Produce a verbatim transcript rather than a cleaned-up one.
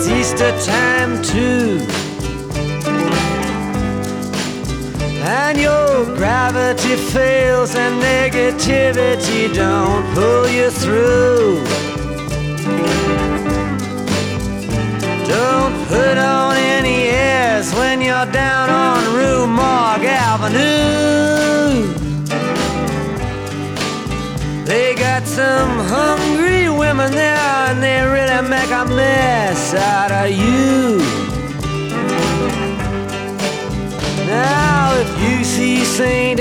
it's Easter time too, and your gravity fails and negativity don't pull you through. Don't put on any airs when you're down on Rue Morgue Avenue. They got some hungry women there, and they really make a mess out of you. Now if you see Saint